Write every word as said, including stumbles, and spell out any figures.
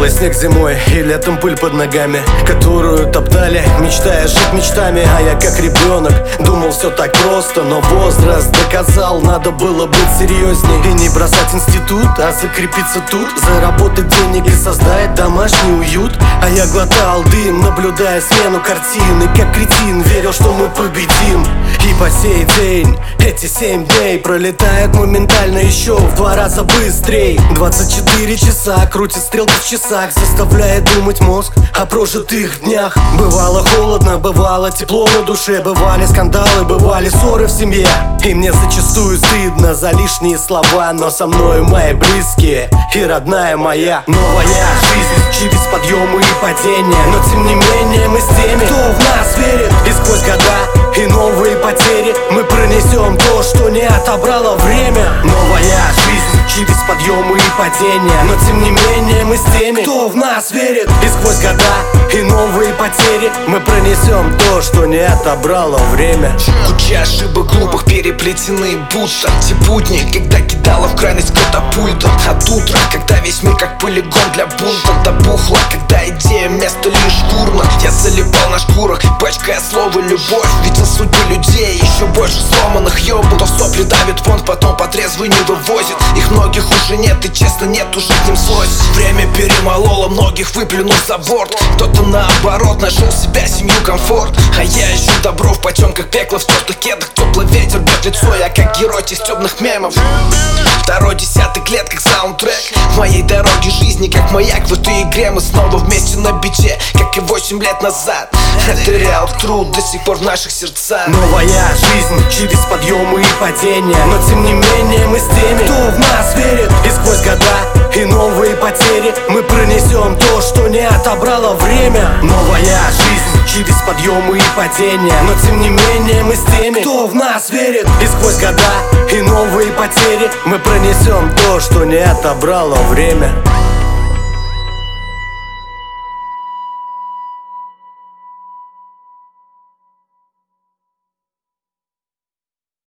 Белый снег зимой и летом пыль под ногами, которую топтали, мечтая жить мечтами. А я как ребенок думал, все так просто, но возраст доказал, надо было быть серьезней и не бросать институт, а закрепиться тут, заработать денег и создать домашний уют. А я глотал дым, наблюдая смену картины, как кретин верил, что мы победим. И по сей день эти семь дней пролетают моментально, еще в два раза быстрей. Двадцать четыре часа крутит стрелки в часах, заставляет думать мозг о прожитых днях. Бывало холодно, бывало тепло на душе, бывали скандалы, бывали ссоры в семье. И мне зачастую стыдно за лишние слова, но со мной мои близкие и родная моя новая жизнь, через подъемы и падения. Но тем не менее мы с теми, кто в нас верит, и сквозь года и новые потери мы пронесем то, что не отобрало время. Новая жизнь, через подъемы и падения. Но тем не менее мы с теми, кто в нас верит, и сквозь года и новые потери мы пронесем то, что не отобрало время. Куча ошибок глупых переплетены, будто те будни, когда кидала в крайность катапульта. От утра, когда весь мир как полигон для бунта, добухла, когда идея место лишь урна. Я залипал на шкурах, пачкая слово любовь, видел судьбы людей, еще больше сломанных ёбу. То сопли давит фонд, потом по трезвой не вывозит. Их многих уже нет, и честно нет уже к ним злость. Время перемололо, многих выплюнул за борт. Кто-то наоборот нашел себя, семью, комфорт. А я ищу добро в потемках пекла, в тёплых кедах. Теплый ветер бьет лицо, я как герой тех темных мемов. Второй десяток лет как саундтрек в моей дороге жизни, как маяк в этой игре. Мы снова вместе на бите, как и восемь лет назад. Это реал труд до сих пор в наших сердцах. Новая жизнь, через подъемы и падения. Но тем не менее мы с теми, кто в нас верит, и сквозь года и новые потери мы пронесем то, что не отобрало время. Новая жизнь, через подъемы и падения. Но тем не менее мы с теми, кто в нас верит, и сквозь года и новые потери мы пронесем то, что не отобрало время.